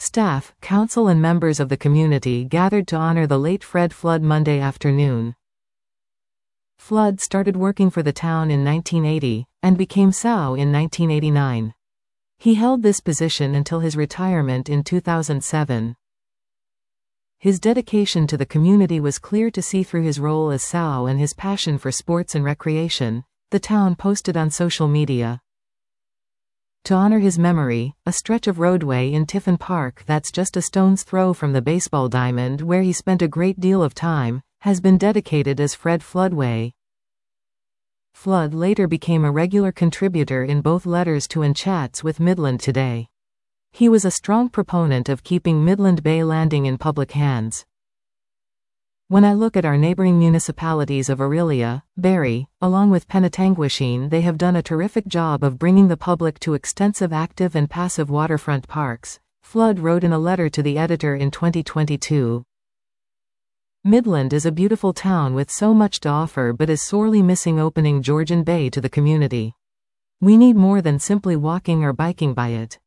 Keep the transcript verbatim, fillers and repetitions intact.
Staff, council and members of the community gathered to honor the late Fred Flood Monday afternoon. Flood started working for the town in nineteen eighty, and became S A W in nineteen eighty-nine. He held this position until his retirement in two thousand seven. His dedication to the community was clear to see through his role as S A W and his passion for sports and recreation, the town posted on social media. To honor his memory, a stretch of roadway in Tiffin Park that's just a stone's throw from the baseball diamond where he spent a great deal of time, has been dedicated as Fred Flood Way. Flood later became a regular contributor in both letters to and chats with Midland Today. He was a strong proponent of keeping Midland Bay Landing in public hands. When I look at our neighboring municipalities of Orillia, Barrie, along with Penetanguishene, they have done a terrific job of bringing the public to extensive active and passive waterfront parks, Flood wrote in a letter to the editor in twenty twenty-two. Midland is a beautiful town with so much to offer but is sorely missing opening Georgian Bay to the community. We need more than simply walking or biking by it.